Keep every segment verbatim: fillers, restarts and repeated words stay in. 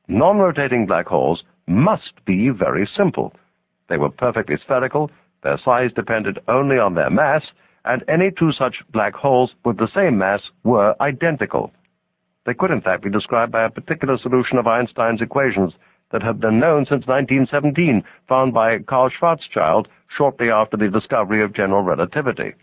non-rotating black holes must be very simple. They were perfectly spherical, their size depended only on their mass, and any two such black holes with the same mass were identical. They could in fact be described by a particular solution of Einstein's equations that had been known since nineteen seventeen, found by Karl Schwarzschild shortly after the discovery of general relativity.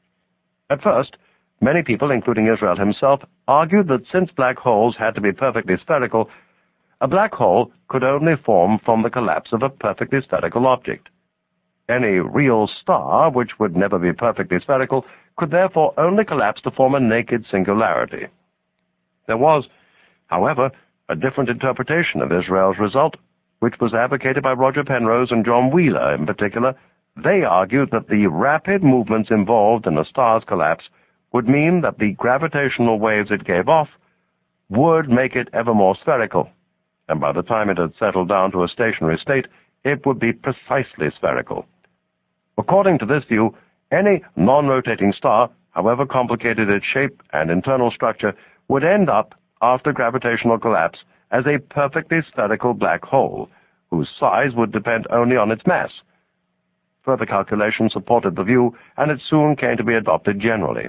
At first, many people, including Israel himself, argued that since black holes had to be perfectly spherical, a black hole could only form from the collapse of a perfectly spherical object. Any real star, which would never be perfectly spherical, could therefore only collapse to form a naked singularity. There was, however, a different interpretation of Israel's result, which was advocated by Roger Penrose and John Wheeler in particular. They argued that the rapid movements involved in a star's collapse would mean that the gravitational waves it gave off would make it ever more spherical, and by the time it had settled down to a stationary state, it would be precisely spherical. According to this view, any non-rotating star, however complicated its shape and internal structure, would end up, after gravitational collapse, as a perfectly spherical black hole, whose size would depend only on its mass. Further calculation supported the view, and it soon came to be adopted generally.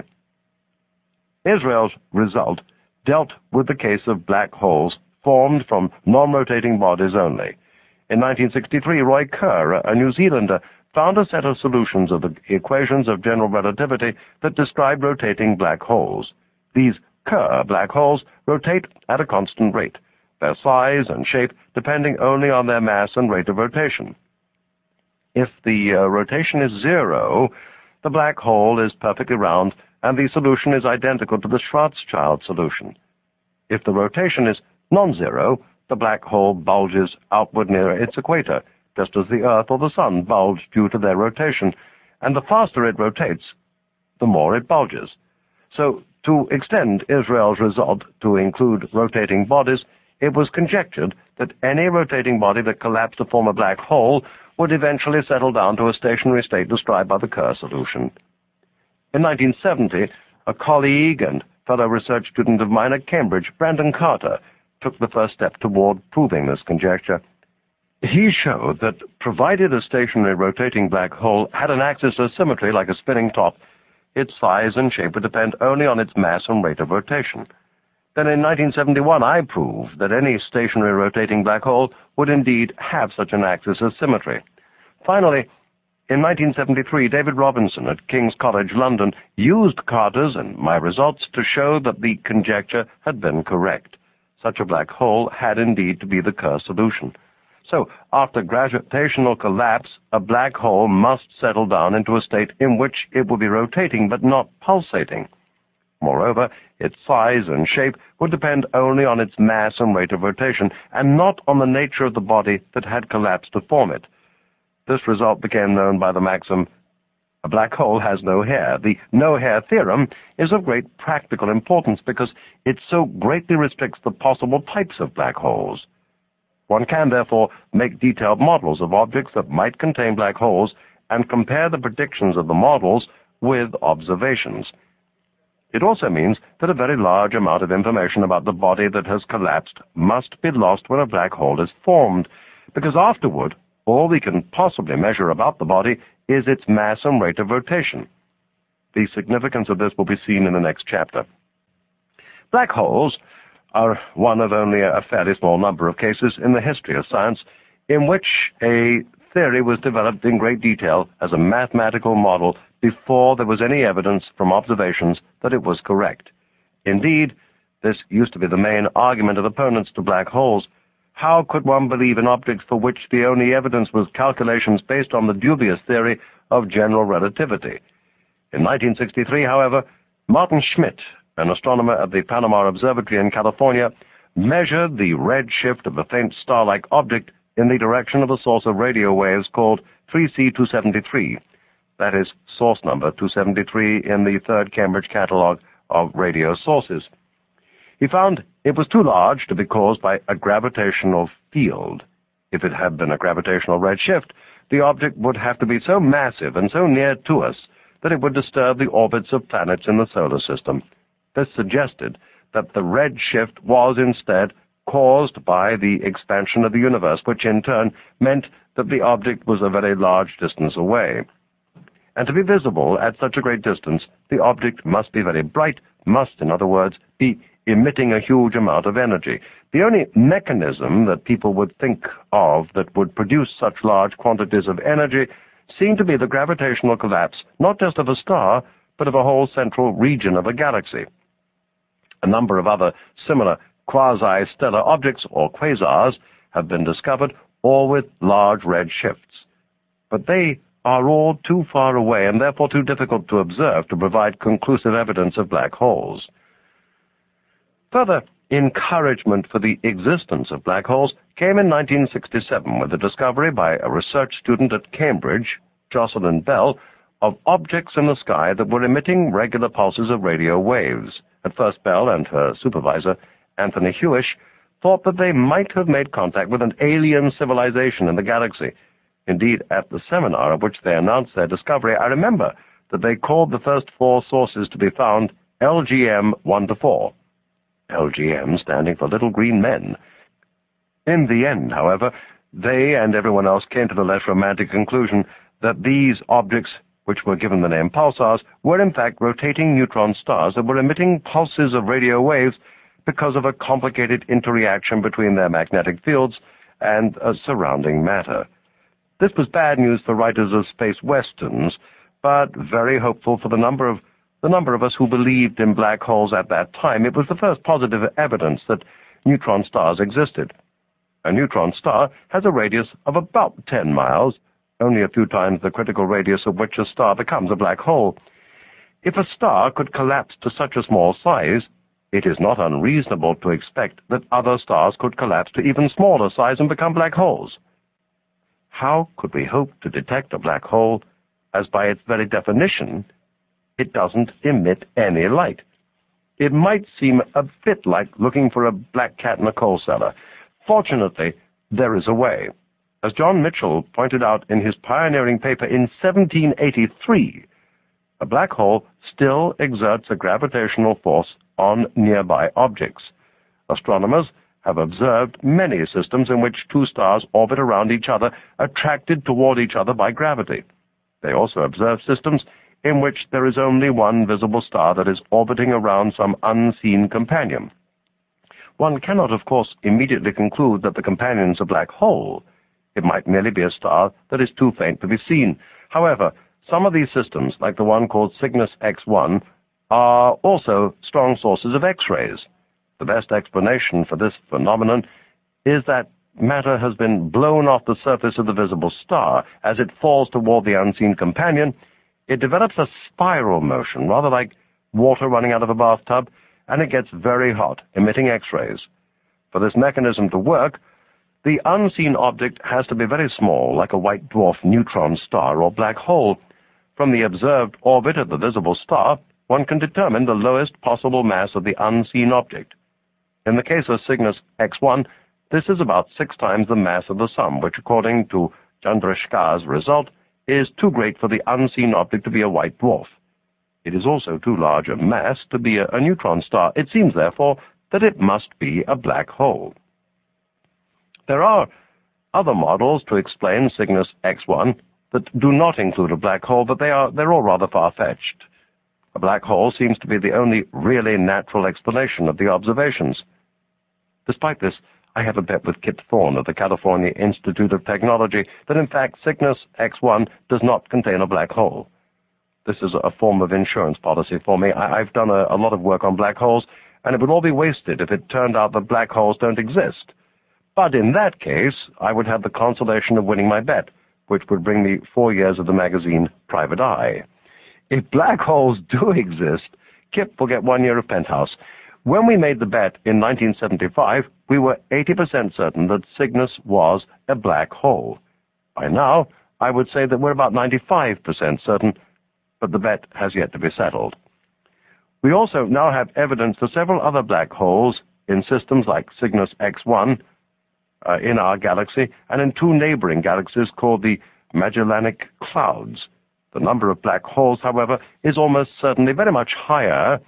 Israel's result dealt with the case of black holes formed from non-rotating bodies only. In nineteen sixty-three, Roy Kerr, a New Zealander, found a set of solutions of the equations of general relativity that describe rotating black holes. These Kerr black holes rotate at a constant rate, their size and shape depending only on their mass and rate of rotation. If the uh, rotation is zero, the black hole is perfectly round, and the solution is identical to the Schwarzschild solution. If the rotation is non-zero, the black hole bulges outward near its equator, just as the Earth or the Sun bulge due to their rotation, and the faster it rotates, the more it bulges. So, to extend Israel's result to include rotating bodies, it was conjectured that any rotating body that collapsed to form a black hole would eventually settle down to a stationary state described by the Kerr solution. In nineteen seventy, a colleague and fellow research student of mine at Cambridge, Brandon Carter, took the first step toward proving this conjecture. He showed that, provided a stationary rotating black hole had an axis of symmetry like a spinning top, its size and shape would depend only on its mass and rate of rotation. Then in nineteen seventy-one, I proved that any stationary rotating black hole would indeed have such an axis of symmetry. Finally, in nineteen seventy-three, David Robinson at King's College London used Carter's and my results to show that the conjecture had been correct. Such a black hole had indeed to be the Kerr solution. So, after gravitational collapse, a black hole must settle down into a state in which it will be rotating but not pulsating. Moreover, its size and shape would depend only on its mass and rate of rotation, and not on the nature of the body that had collapsed to form it. This result became known by the maxim, a black hole has no hair. The no-hair theorem is of great practical importance because it so greatly restricts the possible types of black holes. One can, therefore, make detailed models of objects that might contain black holes and compare the predictions of the models with observations. It also means that a very large amount of information about the body that has collapsed must be lost when a black hole is formed, because afterward, all we can possibly measure about the body is its mass and rate of rotation. The significance of this will be seen in the next chapter. Black holes are one of only a fairly small number of cases in the history of science in which a theory was developed in great detail as a mathematical model before there was any evidence from observations that it was correct. Indeed, this used to be the main argument of opponents to black holes. How could one believe in objects for which the only evidence was calculations based on the dubious theory of general relativity? In nineteen sixty-three, however, Martin Schmidt, an astronomer at the Panama Observatory in California, measured the red shift of a faint star-like object in the direction of a source of radio waves called three C two seventy-three. That is, source number two seventy-three in the third Cambridge Catalogue of Radio Sources. He found it was too large to be caused by a gravitational field. If it had been a gravitational redshift, the object would have to be so massive and so near to us that it would disturb the orbits of planets in the solar system. This suggested that the redshift was instead caused by the expansion of the universe, which in turn meant that the object was a very large distance away. And to be visible at such a great distance, the object must be very bright, must, in other words, be emitting a huge amount of energy. The only mechanism that people would think of that would produce such large quantities of energy seemed to be the gravitational collapse, not just of a star, but of a whole central region of a galaxy. A number of other similar quasi-stellar objects, or quasars, have been discovered, all with large red shifts. But they are all too far away and therefore too difficult to observe to provide conclusive evidence of black holes. Further encouragement for the existence of black holes came in nineteen sixty-seven with the discovery by a research student at Cambridge, Jocelyn Bell, of objects in the sky that were emitting regular pulses of radio waves. At first, Bell and her supervisor, Anthony Hewish, thought that they might have made contact with an alien civilization in the galaxy. Indeed, at the seminar at which they announced their discovery, I remember that they called the first four sources to be found L G M one to four. L G M standing for Little Green Men. In the end, however, they and everyone else came to the less romantic conclusion that these objects, which were given the name pulsars, were in fact rotating neutron stars that were emitting pulses of radio waves because of a complicated interreaction between their magnetic fields and uh, surrounding matter. This was bad news for writers of space westerns, but very hopeful for the number of the number of us who believed in black holes at that time. It was the first positive evidence that neutron stars existed. A neutron star has a radius of about ten miles, only a few times the critical radius of which a star becomes a black hole. If a star could collapse to such a small size, it is not unreasonable to expect that other stars could collapse to even smaller size and become black holes. How could we hope to detect a black hole, as by its very definition, it doesn't emit any light? It might seem a bit like looking for a black cat in a coal cellar. Fortunately, there is a way. As John Mitchell pointed out in his pioneering paper in seventeen eighty-three, a black hole still exerts a gravitational force on nearby objects. Astronomers have observed many systems in which two stars orbit around each other, attracted toward each other by gravity. They also observe systems in which there is only one visible star that is orbiting around some unseen companion. One cannot, of course, immediately conclude that the companion is a black hole. It might merely be a star that is too faint to be seen. However, some of these systems, like the one called Cygnus X one, are also strong sources of X-rays. The best explanation for this phenomenon is that matter has been blown off the surface of the visible star. As it falls toward the unseen companion, it develops a spiral motion, rather like water running out of a bathtub, and it gets very hot, emitting X-rays. For this mechanism to work, the unseen object has to be very small, like a white dwarf neutron star or black hole. From the observed orbit of the visible star, one can determine the lowest possible mass of the unseen object. In the case of Cygnus X one, this is about six times the mass of the Sun, which, according to Chandrasekhar's result, is too great for the unseen object to be a white dwarf. It is also too large a mass to be a, a neutron star. It seems, therefore, that it must be a black hole. There are other models to explain Cygnus X one that do not include a black hole, but they are, they're all rather far-fetched. A black hole seems to be the only really natural explanation of the observations. Despite this, I have a bet with Kip Thorne of the California Institute of Technology that in fact Cygnus X one does not contain a black hole. This is a form of insurance policy for me. I, I've done a, a lot of work on black holes, and it would all be wasted if it turned out that black holes don't exist. But in that case, I would have the consolation of winning my bet, which would bring me four years of the magazine Private Eye. If black holes do exist, Kip will get one year of Penthouse. When we made the bet in nineteen seventy-five, we were eighty percent certain that Cygnus was a black hole. By now, I would say that we're about ninety-five percent certain, but the bet has yet to be settled. We also now have evidence for several other black holes in systems like Cygnus X one uh, in our galaxy and in two neighboring galaxies called the Magellanic Clouds. The number of black holes, however, is almost certainly very much higher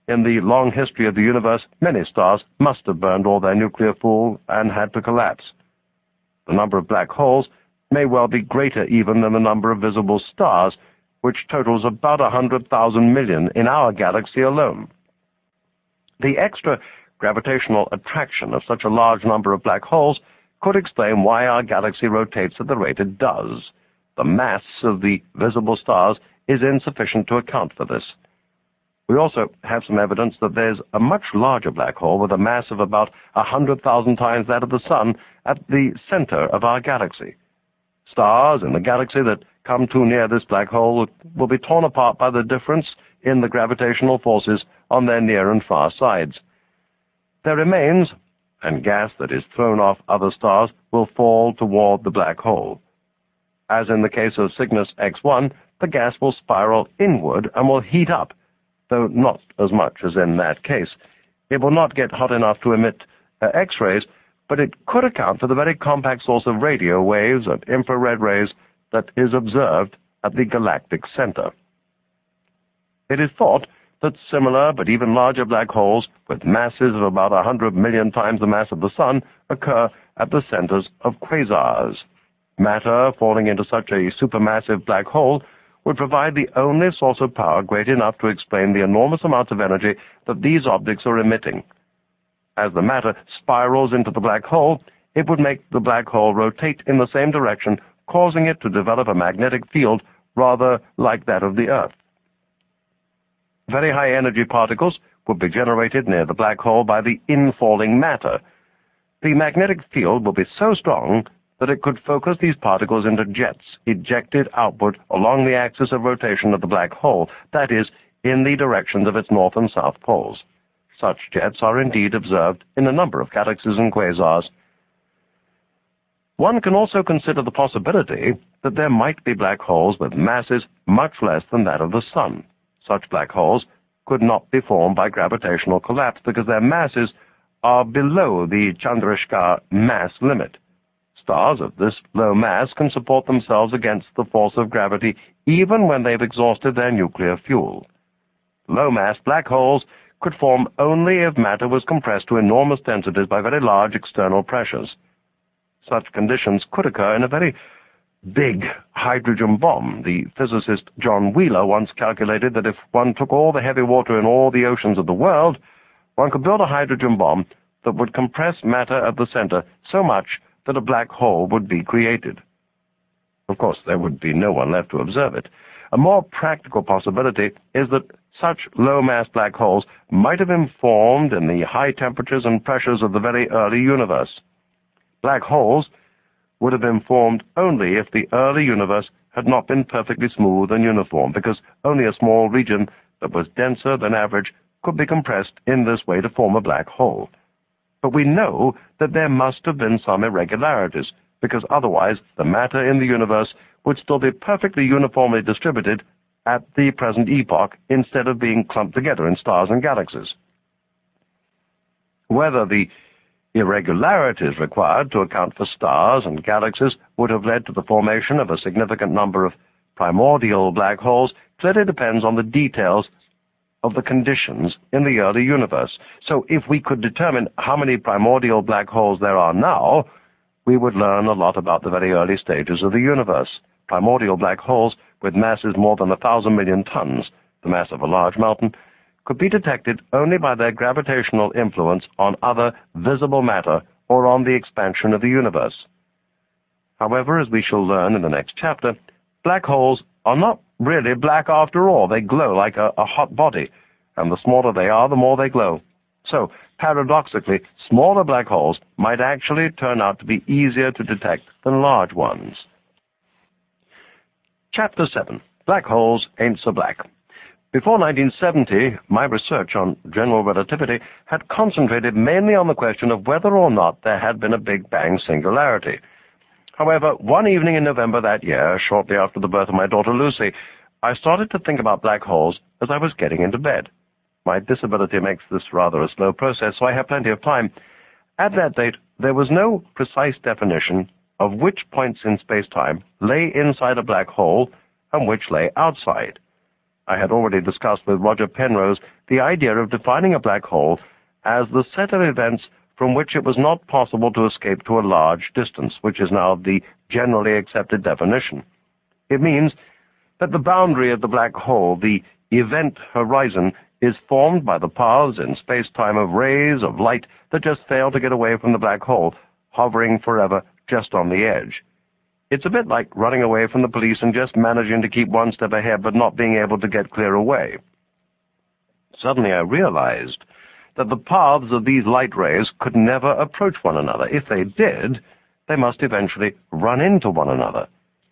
in the long history of the universe, many stars must have burned all their nuclear fuel and had to collapse. The number of black holes may well be greater even than the number of visible stars, which totals about one hundred thousand million in our galaxy alone. The extra gravitational attraction of such a large number of black holes could explain why our galaxy rotates at the rate it does. The mass of the visible stars is insufficient to account for this. We also have some evidence that there's a much larger black hole with a mass of about one hundred thousand times that of the Sun at the center of our galaxy. Stars in the galaxy that come too near this black hole will be torn apart by the difference in the gravitational forces on their near and far sides. Their remains and gas that is thrown off other stars will fall toward the black hole. As in the case of Cygnus X one, the gas will spiral inward and will heat up, though not as much as in that case. It will not get hot enough to emit uh, X-rays, but it could account for the very compact source of radio waves and infrared rays that is observed at the galactic center. It is thought that similar but even larger black holes with masses of about one hundred million times the mass of the Sun occur at the centers of quasars. Matter falling into such a supermassive black hole would provide the only source of power great enough to explain the enormous amounts of energy that these objects are emitting. As the matter spirals into the black hole, it would make the black hole rotate in the same direction, causing it to develop a magnetic field rather like that of the Earth. Very high-energy particles would be generated near the black hole by the infalling matter. The magnetic field will be so strong that it could focus these particles into jets ejected outward along the axis of rotation of the black hole, that is, in the directions of its north and south poles. Such jets are indeed observed in a number of galaxies and quasars. One can also consider the possibility that there might be black holes with masses much less than that of the Sun. Such black holes could not be formed by gravitational collapse because their masses are below the Chandrasekhar mass limit. Stars of this low mass can support themselves against the force of gravity even when they've exhausted their nuclear fuel. Low-mass black holes could form only if matter was compressed to enormous densities by very large external pressures. Such conditions could occur in a very big hydrogen bomb. The physicist John Wheeler once calculated that if one took all the heavy water in all the oceans of the world, one could build a hydrogen bomb that would compress matter at the center so much that a black hole would be created. Of course, there would be no one left to observe it. A more practical possibility is that such low-mass black holes might have been formed in the high temperatures and pressures of the very early universe. Black holes would have been formed only if the early universe had not been perfectly smooth and uniform, because only a small region that was denser than average could be compressed in this way to form a black hole. But we know that there must have been some irregularities, because otherwise the matter in the universe would still be perfectly uniformly distributed at the present epoch instead of being clumped together in stars and galaxies. Whether the irregularities required to account for stars and galaxies would have led to the formation of a significant number of primordial black holes clearly depends on the details of the conditions in the early universe. So if we could determine how many primordial black holes there are now, we would learn a lot about the very early stages of the universe. Primordial black holes with masses more than a thousand million tons, the mass of a large mountain, could be detected only by their gravitational influence on other visible matter or on the expansion of the universe. However, as we shall learn in the next chapter, black holes are not really black after all. They glow like a, a hot body, and the smaller they are, the more they glow. So, paradoxically, smaller black holes might actually turn out to be easier to detect than large ones. Chapter seven. Black Holes Ain't So Black. Before nineteen seventy, my research on general relativity had concentrated mainly on the question of whether or not there had been a Big Bang singularity. However, one evening in November that year, shortly after the birth of my daughter Lucy, I started to think about black holes as I was getting into bed. My disability makes this rather a slow process, so I have plenty of time. At that date, there was no precise definition of which points in space-time lay inside a black hole and which lay outside. I had already discussed with Roger Penrose the idea of defining a black hole as the set of events from which it was not possible to escape to a large distance, which is now the generally accepted definition. It means that the boundary of the black hole, the event horizon, is formed by the paths in space-time of rays of light that just fail to get away from the black hole, hovering forever just on the edge. It's a bit like running away from the police and just managing to keep one step ahead but not being able to get clear away. Suddenly I realized that the paths of these light rays could never approach one another. If they did, they must eventually run into one another.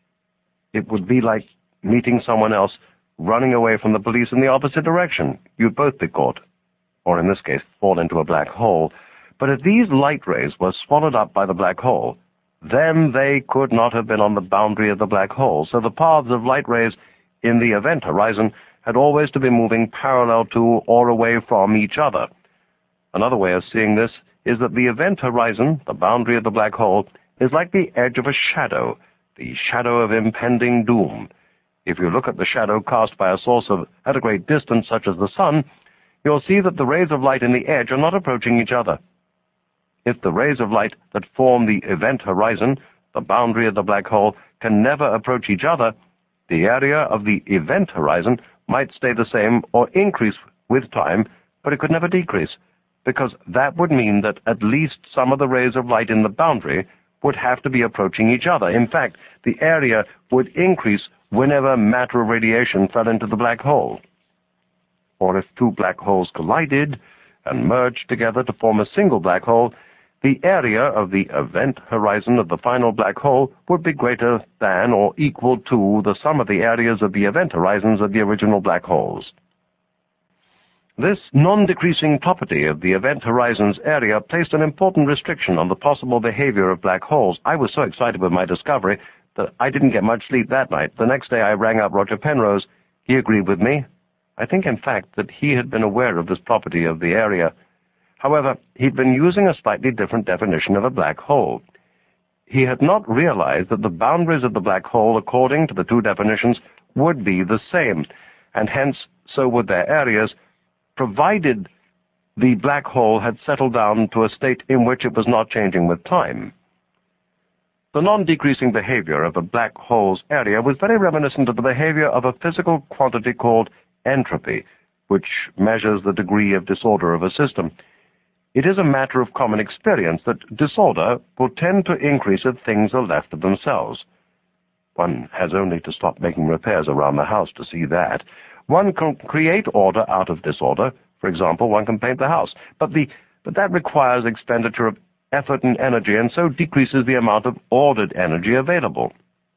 It would be like meeting someone else running away from the police in the opposite direction. You'd both be caught, or in this case, fall into a black hole. But if these light rays were swallowed up by the black hole, then they could not have been on the boundary of the black hole. So the paths of light rays in the event horizon had always to be moving parallel to or away from each other. Another way of seeing this is that the event horizon, the boundary of the black hole, is like the edge of a shadow, the shadow of impending doom. If you look at the shadow cast by a source of, at a great distance, such as the sun, you'll see that the rays of light in the edge are not approaching each other. If the rays of light that form the event horizon, the boundary of the black hole, can never approach each other, the area of the event horizon might stay the same or increase with time, but it could never decrease, because that would mean that at least some of the rays of light in the boundary would have to be approaching each other. In fact, the area would increase whenever matter radiation fell into the black hole. Or if two black holes collided and merged together to form a single black hole, the area of the event horizon of the final black hole would be greater than or equal to the sum of the areas of the event horizons of the original black holes. This non-decreasing property of the event horizon's area placed an important restriction on the possible behavior of black holes. I was so excited with my discovery that I didn't get much sleep that night. The next day I rang up Roger Penrose. He agreed with me. I think, in fact, that he had been aware of this property of the area. However, he'd been using a slightly different definition of a black hole. He had not realized that the boundaries of the black hole, according to the two definitions, would be the same, and hence so would their areas, provided the black hole had settled down to a state in which it was not changing with time. The non-decreasing behavior of a black hole's area was very reminiscent of the behavior of a physical quantity called entropy, which measures the degree of disorder of a system. It is a matter of common experience that disorder will tend to increase if things are left to themselves. One has only to stop making repairs around the house to see that. One can create order out of disorder. For example, one can paint the house. But, the, but that requires expenditure of effort and energy, and so decreases the amount of ordered energy available.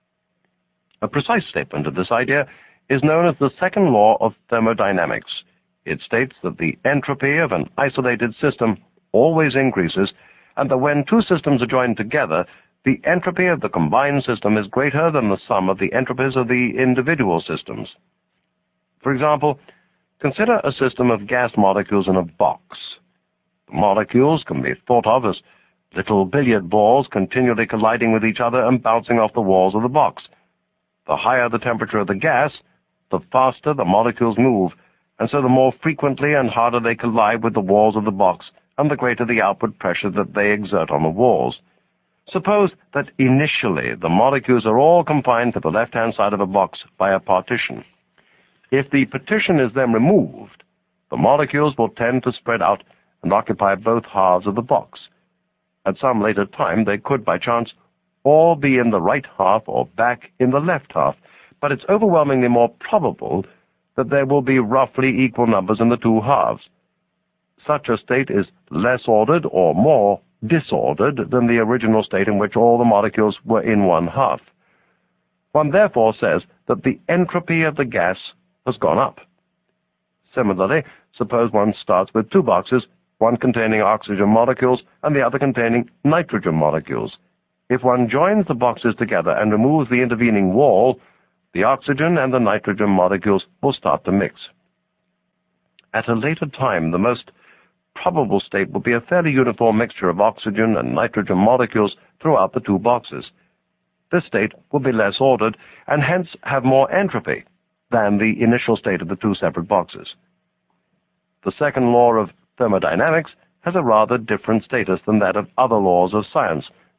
A precise statement of this idea is known as the second law of thermodynamics. It states that the entropy of an isolated system always increases, and that when two systems are joined together, the entropy of the combined system is greater than the sum of the entropies of the individual systems. For example, consider a system of gas molecules in a box. The molecules can be thought of as little billiard balls continually colliding with each other and bouncing off the walls of the box. The higher the temperature of the gas, the faster the molecules move, and so the more frequently and harder they collide with the walls of the box, and the greater the outward pressure that they exert on the walls. Suppose that initially the molecules are all confined to the left-hand side of a box by a partition. If the partition is then removed, the molecules will tend to spread out and occupy both halves of the box. At some later time, they could, by chance, all be in the right half or back in the left half, but it's overwhelmingly more probable that there will be roughly equal numbers in the two halves. Such a state is less ordered or more disordered than the original state in which all the molecules were in one half. One therefore says that the entropy of the gas has gone up. Similarly, suppose one starts with two boxes, one containing oxygen molecules and the other containing nitrogen molecules. If one joins the boxes together and removes the intervening wall, the oxygen and the nitrogen molecules will start to mix. At a later time, the most probable state will be a fairly uniform mixture of oxygen and nitrogen molecules throughout the two boxes. This state will be less ordered and hence have more entropy. than the initial state of the two separate boxes. The second law of thermodynamics has a rather different status than that of other laws of science,